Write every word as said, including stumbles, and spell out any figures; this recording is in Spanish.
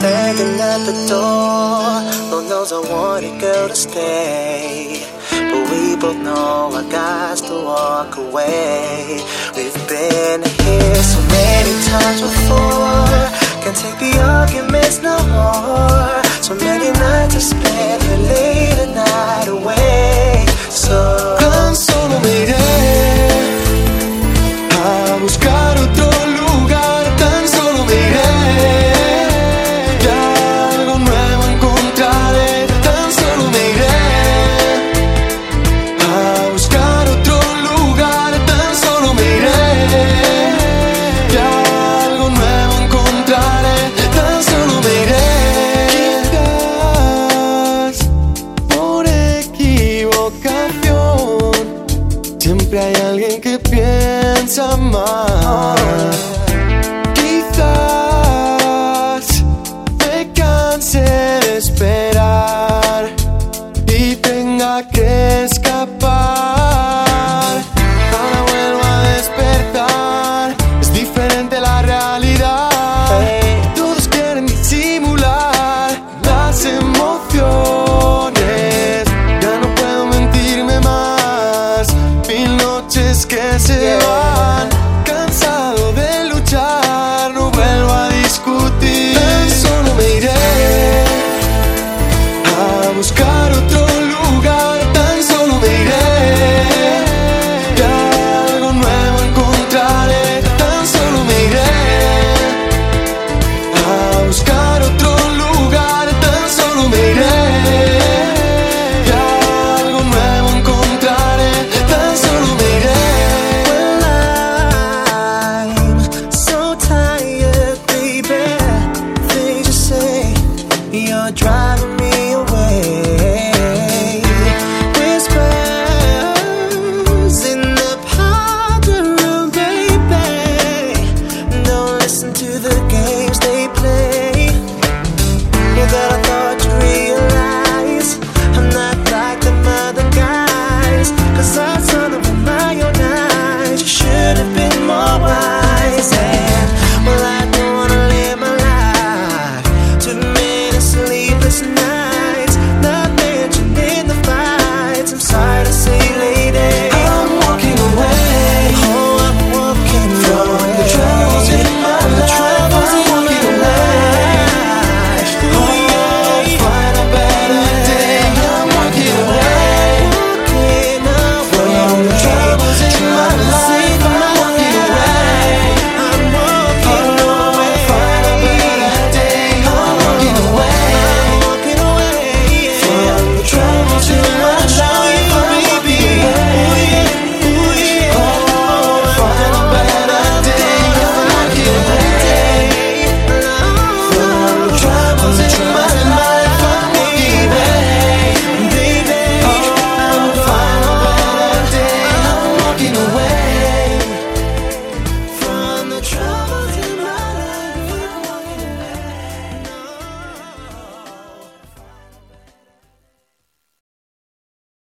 begging at the door. Lord knows I wanted girl to stay, but we both know I got to walk away. We've been here so many times before, can't take the arguments no more. So many nights I spent here late at night away. So tan solo me iré a buscar otro lugar, tan solo me iré y algo nuevo encontraré, tan solo me iré a buscar otro lugar, tan solo me iré y algo nuevo encontraré, tan solo me iré. Quizás por equivocación siempre hay alguien que piensa más. Quizás me canse de esperar y tenga que escapar. Ahora vuelvo a despertar, es diferente la realidad. Todos quieren disimular las emociones. Ya no puedo mentirme más, mil noches que se van. Cansado de luchar, no vuelvo a discutir. Tan solo me iré a buscar otro lugar, tan solo me iré y algo nuevo encontraré, tan solo me iré a buscar otro lugar, tan solo me iré y algo nuevo encontraré, tan solo me iré. I'm so tired, baby. Things you say, you're driving me